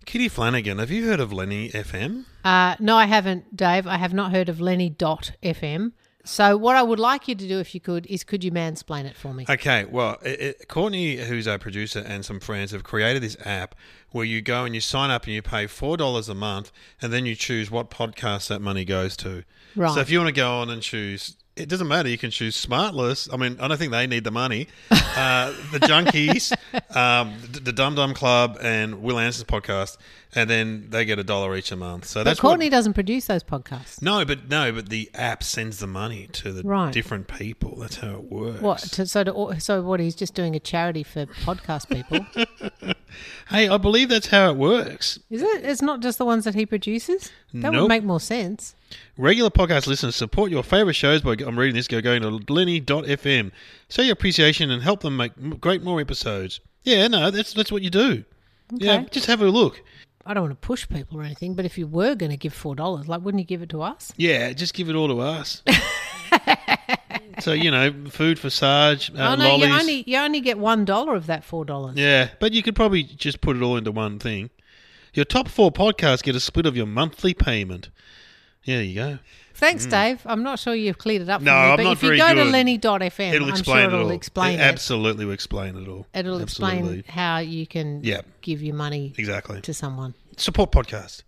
Kitty Flanagan, have you heard of Lenny FM? No, I haven't, Dave. I have not heard of Lenny.fm. So what I would like you to do, if you could, is could you mansplain it for me? Okay, well, Courtney, who's our producer, and some friends have created this app where you go and you sign up and you pay $4 a month and then you choose what podcast that money goes to. Right. So if you want to go on and choose... It doesn't matter. You can choose Smartless. I mean, I don't think they need the money. The Junkies, the Dum Dum Club, and Will Anderson's podcast, and then they get $1 each a month. So but Courtney doesn't produce those podcasts. No, but the app sends the money to the different people. That's how it works. What? So what? He's just doing a charity for podcast people. Hey, I believe that's how it works. Is it? It's not just the ones that he produces? That would make more sense. Regular podcast listeners support your favourite shows by, I'm reading this, going to Lenny.fm. Show your appreciation and help them make more episodes. Yeah, no, that's what you do. Okay. Yeah, just have a look. I don't want to push people or anything, but if you were going to give $4, wouldn't you give it to us? Yeah, just give it all to us. So, food for Sarge, lollies. You only get $1 of that $4. Yeah, but you could probably just put it all into one thing. Your top 4 podcasts get a split of your monthly payment. Yeah, there you go. Thanks, Dave. I'm not sure you've cleared it up for no, me. I'm but not if you very go good. to Lenny.fm, It'll I'm explain sure it'll explain it. Absolutely will explain it all. It'll explain how you can give your money to someone. Support podcast.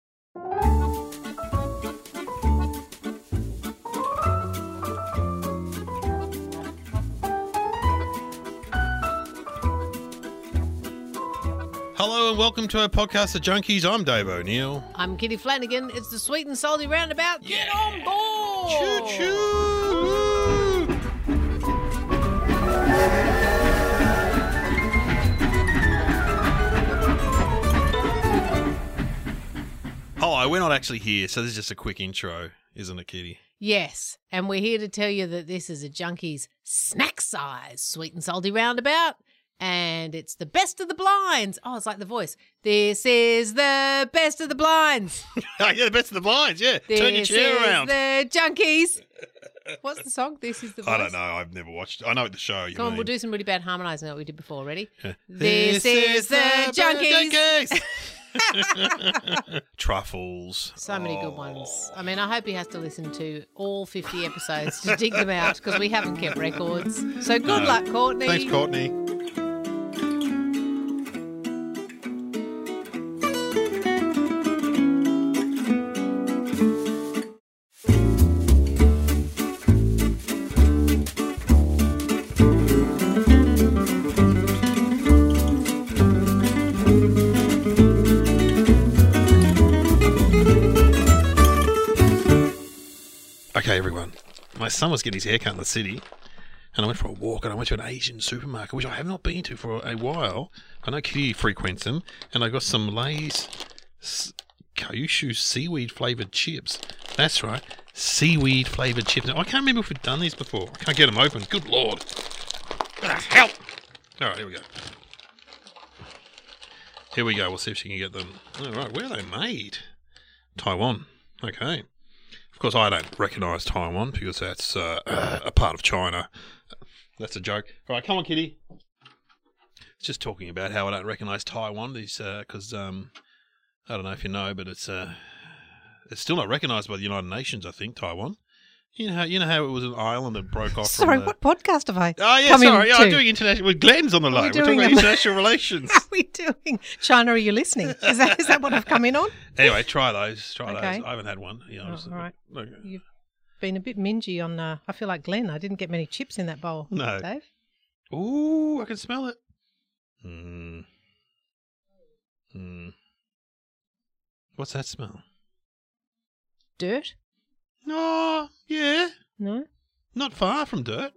Hello and welcome to our podcast, The Junkies. I'm Dave O'Neill. I'm Kitty Flanagan. It's the Sweet and Salty Roundabout. Get on board! Choo-choo! Hello, we're not actually here, so this is just a quick intro, isn't it, Kitty? Yes, and we're here to tell you that this is a Junkies snack size Sweet and Salty Roundabout. And it's the best of the blinds. Oh, it's like The Voice. This is the best of the blinds. Yeah, the best of the blinds, yeah. Turn your chair around. This is the Junkies. What's the song? This is the Voice. I don't know. I've never watched it. I know the show. Come on, we'll do some really bad harmonising that we did before. Ready? Yeah. This is the Junkies. Truffles. So many good ones. I mean, I hope he has to listen to all 50 episodes to dig them out because we haven't kept records. So good luck, Courtney. Thanks, Courtney. Okay, everyone. My son was getting his haircut in the city, and I went for a walk, and I went to an Asian supermarket, which I have not been to for a while. I know Kitty frequents them, and I got some Lay's Kyushu seaweed-flavoured chips. That's right, seaweed-flavoured chips. Now, I can't remember if we've done these before. I can't get them open. Good Lord. Help! All right, here we go. Here we go. We'll see if she can get them. All right, where are they made? Taiwan. Okay. Of course, I don't recognise Taiwan because that's a part of China. That's a joke. All right, come on, Kitty. It's just talking about how I don't recognise Taiwan because I don't know if you know, but it's still not recognised by the United Nations. I think Taiwan. You know how it was an island that broke off. Sorry, what podcast have I? Oh yeah, sorry. I'm doing international. With Glenn's on the line. We're talking about international relations. How are we doing? China, are you listening? Is that what I've come in on? Anyway, try those. Those. I haven't had one. All right. Okay. You've been a bit mingy on. I feel like Glenn. I didn't get many chips in that bowl. No, Dave. Ooh, I can smell it. What's that smell? Dirt. Oh, yeah. No? Not far from dirt.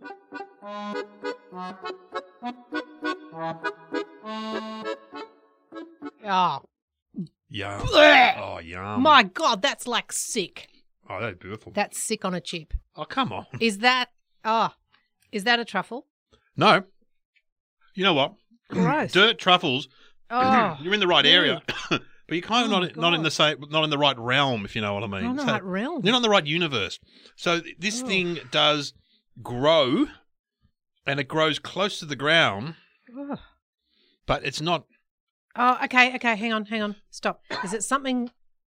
Oh. Yum. Blech. Oh, yum. My God, that's like sick. Oh, that's beautiful. That's sick on a chip. Oh, come on. Is that a truffle? No. You know what? Gross. Dirt truffles. Oh. You're in the right area. But you're kind of not in the right realm, if you know what I mean. Not in the right realm. You're not in the right universe. So this thing does grow, and it grows close to the ground, but it's not Oh, okay. Hang on. Stop. Is it something?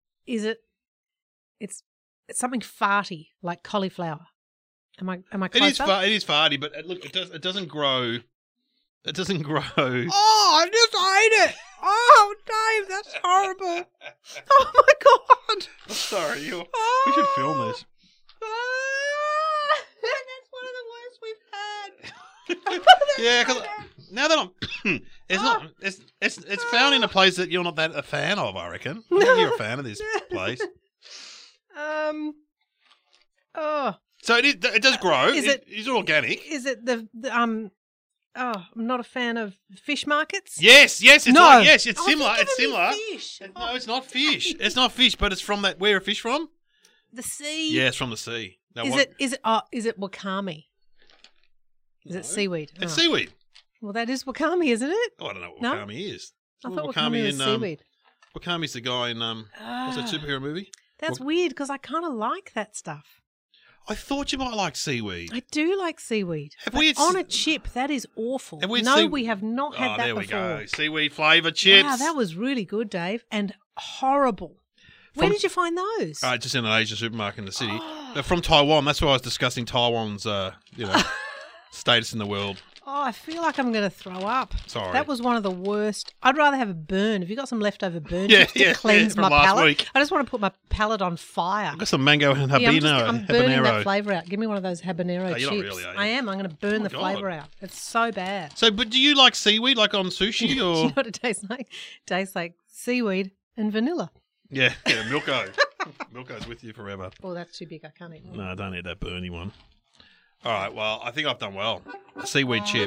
It's something farty like cauliflower. Am I closer? It is farty, but look, it doesn't grow. It doesn't grow. Oh, I just ate it. Oh, Dave, that's horrible. Oh my God. I'm sorry, we Oh. should film this. That's one of the worst we've had. Yeah, because now that I'm, it's found in a place that you're not that a fan of. I reckon. I think you're a fan of this place. Oh, So it does grow. Is it- Is organic? is it the Oh, I'm not a fan of fish markets. Yes. It's No. like, yes, it's Oh, similar. you're It's giving similar. me fish. No, it's not fish. It's not fish, but it's from that. Where are fish from? The sea. Yeah, it's from the sea. Now, Is what- it wakame? Is No. it seaweed? It's Oh. seaweed. Well, that is wakame, isn't it? Oh, I don't know what No? wakame is. I Well, thought wakame was seaweed. Wakame's the guy in what's that superhero movie? That's weird because I kind of like that stuff. I thought you might like seaweed. I do like seaweed. Have but we had on se- a chip, that is awful. Have we had No, sea- we have not had Oh, that there we before. go. Seaweed flavoured chips. Wow, that was really good, Dave, and horrible. Where From- did you find those? Just in an Asian supermarket in the city. Oh. They're from Taiwan. That's why I was discussing Taiwan's, status in the world. Oh, I feel like I'm going to throw up. Sorry. That was one of the worst. I'd rather have a burn. Have you got some leftover burn Yeah, chips to cleanse from my last palate? week. I just want to put my palate on fire. I've got some mango and Yeah, habanero. I'm burning that habanero. flavour out. Give me one of those habanero Oh, chips. you're not really, are you? I am. I'm going to burn Oh, the God. flavour out. It's so bad. So, but do you like seaweed, like on sushi, Do you know or what it tastes like? It tastes like seaweed and vanilla. yeah, Milko. Milko's with you forever. Oh, that's too big. I can't eat one. No, I don't eat that burny one. All right, well, I think I've done well. A seaweed chip.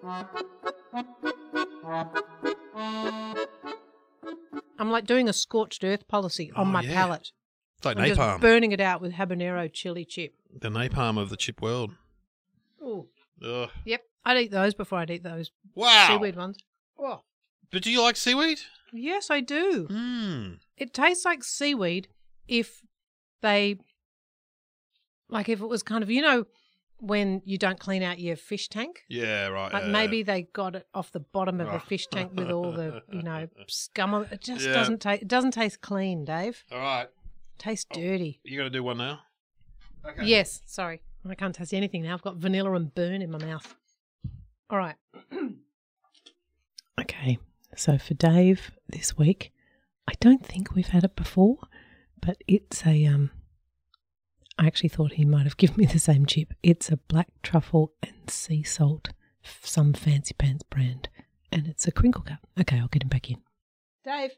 I'm like doing a scorched earth policy on Oh, my yeah. palate. It's like I'm just napalm. burning it out with habanero chili chip. The napalm of the chip world. Oh, Ugh. yep. I'd eat those before I'd eat those Wow. seaweed ones. Oh, But do you like seaweed? yes, I do. Hmm. It tastes like seaweed if they, like if it was kind of, when you don't clean out your fish tank. Yeah, right. Like yeah. maybe they got it off the bottom of Oh. a fish tank with all the, scum of it. It just Yeah. doesn't taste. It doesn't taste clean, Dave. All right. It tastes dirty. You going to do one now? Okay. Yes. Sorry, I can't taste anything now. I've got vanilla and burn in my mouth. All right. Okay. So for Dave this week, I don't think we've had it before, but it's a I actually thought he might have given me the same chip. It's a black truffle and sea salt, some fancy pants brand, and it's a crinkle cut. Okay, I'll get him back in. Dave.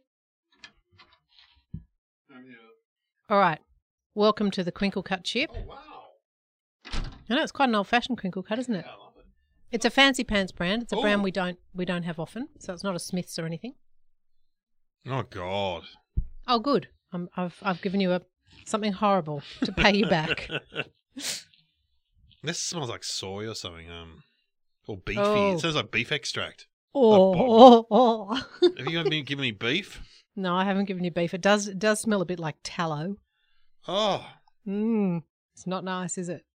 All right. Welcome to the crinkle cut chip. Oh, wow. I know it's quite an old-fashioned crinkle cut, isn't it? Yeah, I love it. It's a fancy pants brand. It's a Ooh. brand we don't have often, so it's not a Smiths or anything. Oh, God. Oh, good. I've given you something horrible to pay you back. This smells like soy or something. Or beefy. Oh. It sounds like beef extract. Oh. Have you been given me beef? No, I haven't given you beef. It does smell a bit like tallow. Oh. It's not nice, is it?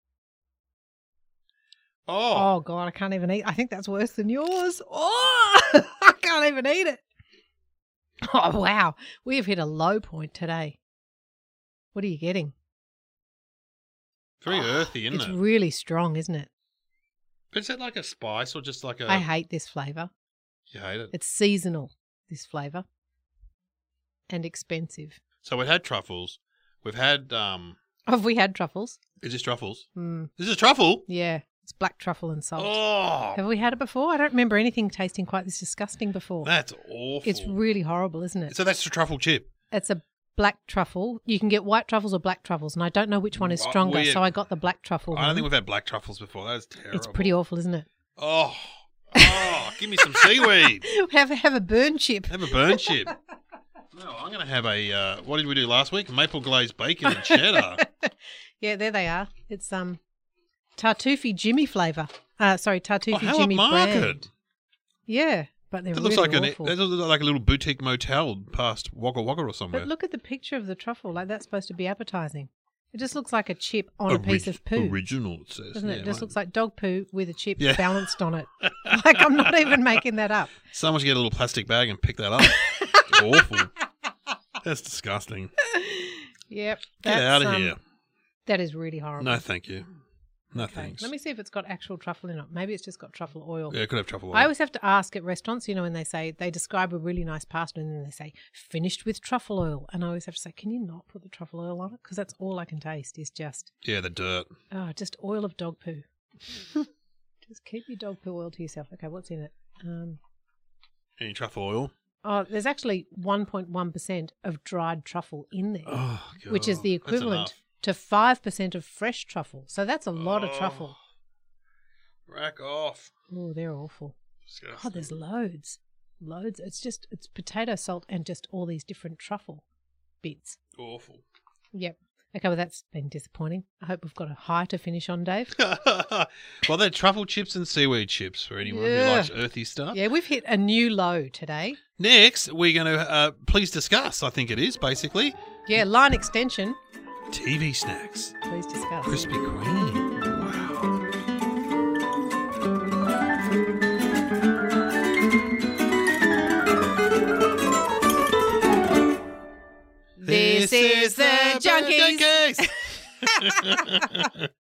Oh. Oh God, I can't even eat. I think that's worse than yours. Oh, I can't even eat it. Oh wow, we have hit a low point today. What are you getting? Very earthy, isn't It's it? really strong, isn't it? But is that like a spice or just like a... I hate this flavour. You hate it? It's seasonal, this flavour, and expensive. So we've had truffles. We've had... Have we had truffles? Is this truffles? Mm, This is truffle? yeah, it's black truffle and salt. Oh. Have we had it before? I don't remember anything tasting quite this disgusting before. That's awful. It's really horrible, isn't it? So that's a truffle chip. It's a black truffle. You can get white truffles or black truffles, and I don't know which one is stronger, Weird. so I got the black truffle I don't one. think we've had black truffles before. That is terrible. It's pretty awful, isn't it? Oh. Give me some seaweed. have a burn chip. Have a burn chip. No, I'm going to have a, what did we do last week? Maple glazed bacon and cheddar. Yeah, there they are. It's Tartuffe Jimmy flavour. Tartuffe how Jimmy upmarket. brand. Yeah, but they're That really looks like awful. that looks like a little boutique motel past Wagga Wagga or somewhere. But look at the picture of the truffle. Like that's supposed to be appetizing. It just looks like a chip on a piece of poo. Original, it says. Doesn't it? Yeah, It just mate. looks like dog poo with a chip Yeah. balanced on it. Like, I'm not even making that up. Someone should get a little plastic bag and pick that up. Awful. That's disgusting. Yep. Get out of here. That is really horrible. No, thank you. No, Okay, thanks. let me see if it's got actual truffle in it. Maybe it's just got truffle oil. Yeah, it could have truffle I oil. always have to ask at restaurants, you know, when they describe a really nice pasta and then they say, finished with truffle oil. And I always have to say, can you not put the truffle oil on it? Because that's all I can taste is just Yeah, the dirt. just oil of dog poo. Just keep your dog poo oil to yourself. Okay, what's in it? Any truffle oil? Oh, there's actually 1.1% of dried truffle in there, Oh, God. which is the That's equivalent enough. to 5% of fresh truffle. So that's a lot of truffle. Rack off. Oh, they're awful. Disgusting. Oh, there's loads. Loads. It's potato salt and just all these different truffle bits. Awful. Yep. Okay, well, that's been disappointing. I hope we've got a high to finish on, Dave. Well, they're truffle chips and seaweed chips for anyone who Yeah. likes earthy stuff. Yeah, we've hit a new low today. Next, we're going to please discuss, I think it is, basically, Yeah, line extension. TV snacks. Please discuss. Krispy Kreme. Wow. This is the Junkies. Junkies.